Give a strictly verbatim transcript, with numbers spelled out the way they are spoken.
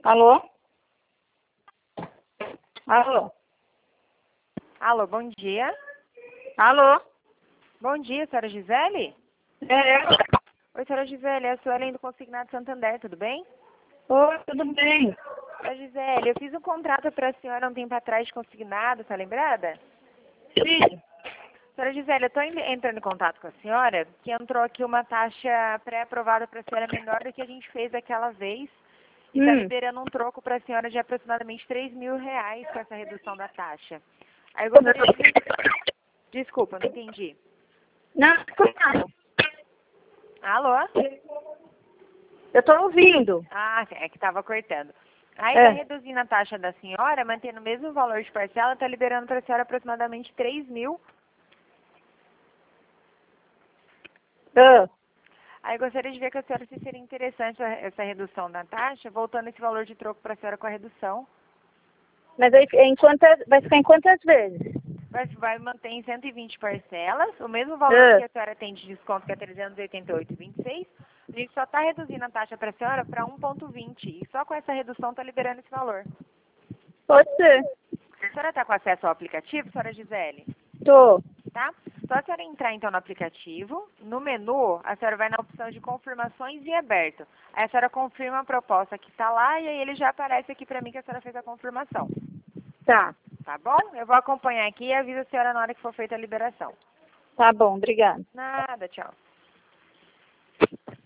Alô? Alô? Alô, bom dia. Alô? Bom dia, senhora Gisele? É. Oi, senhora Gisele, é a Suelen do Consignado Santander, tudo bem? Oi, tudo bem? Senhora Gisele, eu fiz um contrato para a senhora um tempo atrás de consignado, tá lembrada? Sim. Senhora Gisele, eu estou entrando em contato com a senhora, que entrou aqui uma taxa pré-aprovada para a senhora menor do que a gente fez aquela vez, e está Hum. liberando um troco para a senhora de aproximadamente três mil reais com essa redução da taxa. Aí eu gostaria de ver... Desculpa, não entendi. Não, não. Alô? Eu tô ouvindo. Ah, é que estava cortando. Aí É. está reduzindo a taxa da senhora, mantendo o mesmo valor de parcela, está liberando para a senhora aproximadamente três mil. Ah, Aí gostaria de ver com a senhora se seria interessante a- essa redução da taxa, voltando esse valor de troco para a senhora com a redução. mas aí em quantas, vai ficar em quantas vezes? Vai, vai manter em cento e vinte parcelas, o mesmo valor Ah, que a senhora tem de desconto, que é trezentos e oitenta e oito vírgula vinte e seis. A gente só está reduzindo a taxa para a senhora para um vírgula vinte. E só com essa redução está liberando esse valor. pode ser. A senhora está com acesso ao aplicativo, senhora Gisele? Tô. Tá? Só a senhora entrar então no aplicativo, no menu, a senhora vai na opção de confirmações e aberto. Aí a senhora confirma a proposta que está lá e aí ele já aparece aqui para mim que a senhora fez a confirmação. Tá. Tá bom? Eu vou acompanhar aqui e aviso a senhora na hora que for feita a liberação. Tá bom, obrigada. Nada, tchau.